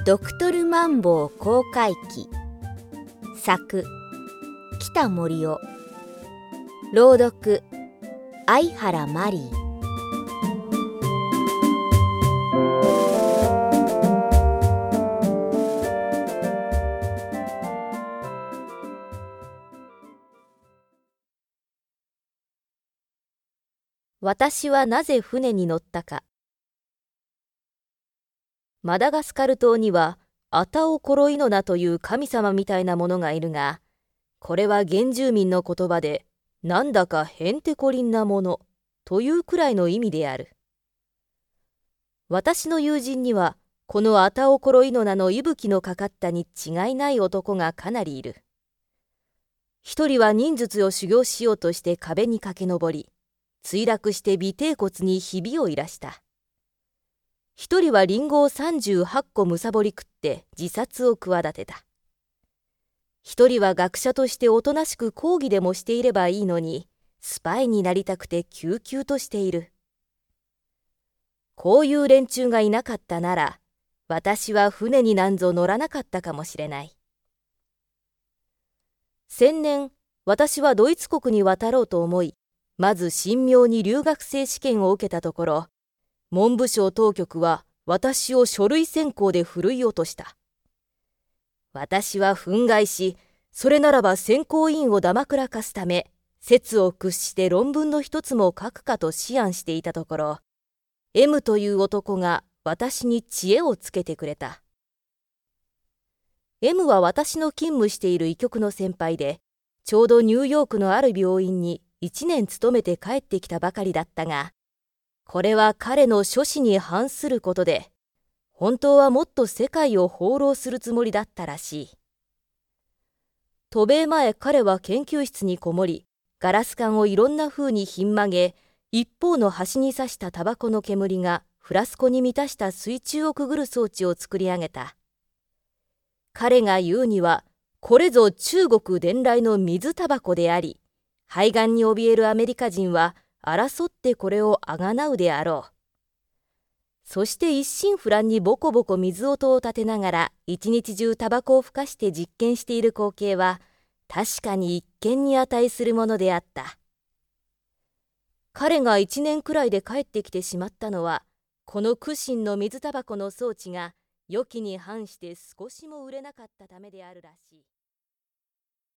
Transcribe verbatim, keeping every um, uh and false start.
ドクトルマンボウ公開記作北森夫朗読相原マリー。私はなぜ船に乗ったか。マダガスカル島にはアタオコロイノナという神様みたいなものがいるが、これは原住民の言葉でなんだかへんてこりんなものというくらいの意味である。私の友人にはこのアタオコロイノナの息吹のかかったに違いない男がかなりいる。一人は忍術を修行しようとして壁に駆け上り、墜落して尾てい骨にひびをいらした。一人はリンゴをさんじゅうはっこむさぼり食って自殺を企てた。一人は学者としておとなしく講義でもしていればいいのに、スパイになりたくて救急としている。こういう連中がいなかったなら、私は船になんぞ乗らなかったかもしれない。先年、私はドイツ国に渡ろうと思い、まず神妙に留学生試験を受けたところ、文部省当局は私を書類選考でふるい落とした。私は憤慨し、それならば選考委員をだまくらかすため、説を屈して論文の一つも書くかと思案していたところ、M という男が私に知恵をつけてくれた。M は私の勤務している医局の先輩で、ちょうどニューヨークのある病院に一年勤めて帰ってきたばかりだったが、これは彼の所思に反することで、本当はもっと世界を放浪するつもりだったらしい。渡米前、彼は研究室にこもり、ガラス管をいろんな風にひん曲げ、一方の端に刺したタバコの煙がフラスコに満たした水中をくぐる装置を作り上げた。彼が言うには、これぞ中国伝来の水タバコであり、肺がんに怯えるアメリカ人は争ってこれをあがなうであろう。そして一心不乱にボコボコ水音を立てながら一日中タバコをふかして実験している光景は確かに一見に値するものであった。彼が一年くらいで帰ってきてしまったのは、この苦心の水タバコの装置が良きに反して少しも売れなかったためであるらしい。